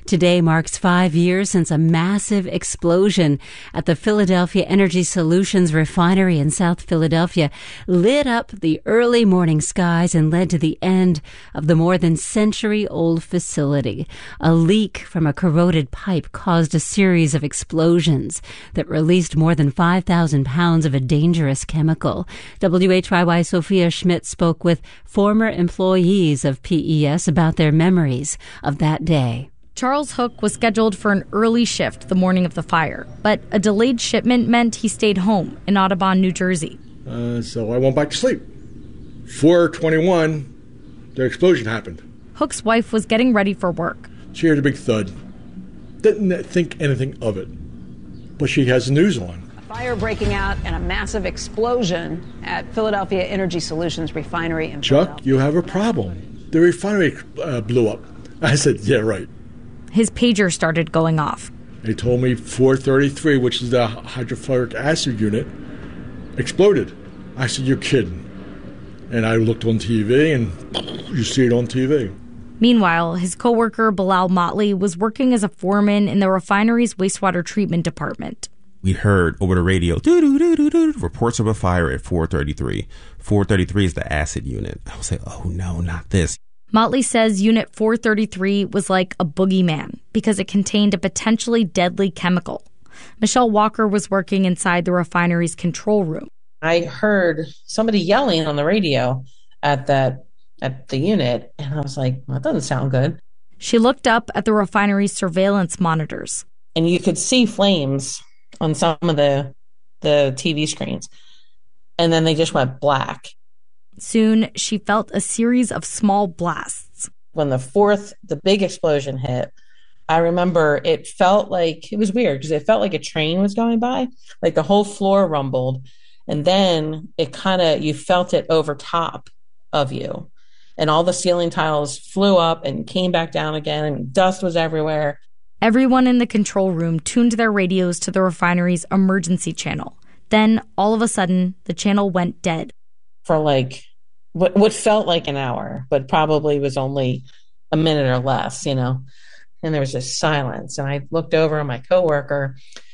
Today marks 5 years since a massive explosion at the Philadelphia Energy Solutions refinery in South Philadelphia lit up the early morning skies and led to the end of the more than century-old facility. A leak from a corroded pipe caused a series of explosions that released more than 5,000 pounds of a dangerous chemical. WHYY Sophia Schmidt spoke with former employees of PES about their memories of that day. Charles Hook was scheduled for an early shift the morning of the fire, but a delayed shipment meant he stayed home in Audubon, New Jersey. So I went back to sleep. 4:21, the explosion happened. Hook's wife was getting ready for work. She heard a big thud. Didn't think anything of it, but she has the news on. Fire breaking out and a massive explosion at Philadelphia Energy Solutions refinery in Chuck, you have a problem. The refinery blew up. I said, yeah, right. His pager started going off. They told me 433, which is the hydrofluoric acid unit, exploded. I said, you're kidding. And I looked on TV, and you see it on TV. Meanwhile, his coworker Bilal Motley was working as a foreman in the refinery's wastewater treatment department. We heard over the radio, reports of a fire at 433. 433 is the acid unit. I was like, oh no, not this. Motley says Unit 433 was like a boogeyman because it contained a potentially deadly chemical. Michelle Walker was working inside the refinery's control room. I heard somebody yelling on the radio at the unit, and I was like, well, that doesn't sound good. She looked up at the refinery's surveillance monitors. And you could see flames on some of the TV screens. And then they just went black. Soon, she felt a series of small blasts. When the big explosion hit, I remember it felt like, it was weird because it felt like a train was going by. Like the whole floor rumbled. And then you felt it over top of you. And all the ceiling tiles flew up and came back down again, and dust was everywhere. Everyone in the control room tuned their radios to the refinery's emergency channel. Then, all of a sudden, the channel went dead. For like what felt like an hour, but probably was only a minute or less, And there was just silence. And I looked over at my coworker,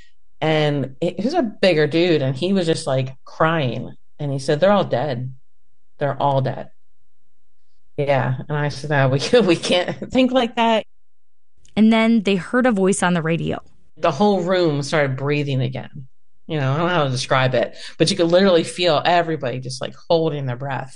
and he was a bigger dude, and he was just like crying. And he said, they're all dead. They're all dead. Yeah. And I said, we can't think like that. And then they heard a voice on the radio. The whole room started breathing again. I don't know how to describe it, but you could literally feel everybody just like holding their breath.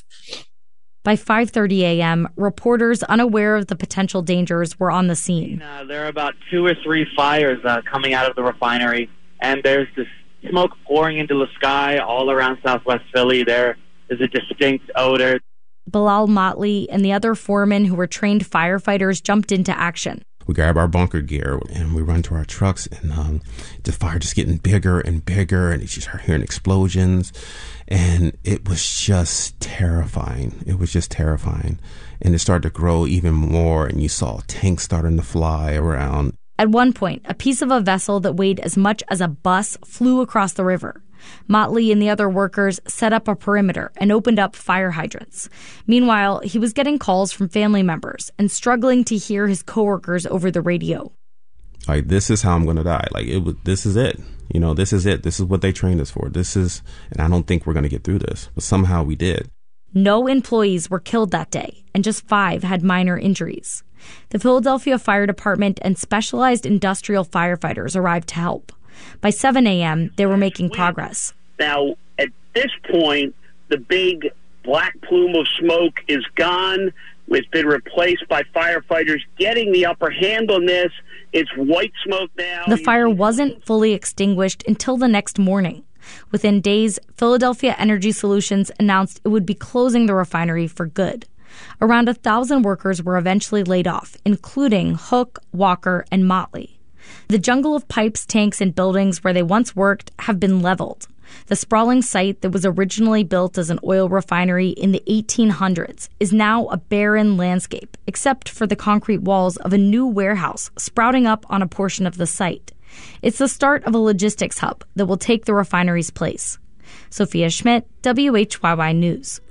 By 5:30 a.m., reporters unaware of the potential dangers were on the scene. There are about 2 or 3 fires coming out of the refinery, and there's this smoke pouring into the sky all around Southwest Philly. There is a distinct odor. Bilal Motley and the other foremen who were trained firefighters jumped into action. We grab our bunker gear and we run to our trucks, and the fire just getting bigger and bigger, and you just start hearing explosions, and it was just terrifying. It was just terrifying, and it started to grow even more, and you saw tanks starting to fly around. At one point, a piece of a vessel that weighed as much as a bus flew across the river. Motley and the other workers set up a perimeter and opened up fire hydrants. Meanwhile, he was getting calls from family members and struggling to hear his coworkers over the radio. Like, this is how I'm going to die. This is it. This is it. This is what they trained us for. And I don't think we're going to get through this. But somehow we did. No employees were killed that day, and just 5 had minor injuries. The Philadelphia Fire Department and specialized industrial firefighters arrived to help. By 7 a.m., they were making progress. Now, at this point, the big black plume of smoke is gone. It's been replaced by firefighters getting the upper hand on this. It's white smoke now. The fire wasn't fully extinguished until the next morning. Within days, Philadelphia Energy Solutions announced it would be closing the refinery for good. Around 1,000 workers were eventually laid off, including Hook, Walker, and Motley. The jungle of pipes, tanks, and buildings where they once worked have been leveled. The sprawling site that was originally built as an oil refinery in the 1800s is now a barren landscape, except for the concrete walls of a new warehouse sprouting up on a portion of the site. It's the start of a logistics hub that will take the refinery's place. Sophia Schmidt, WHYY News.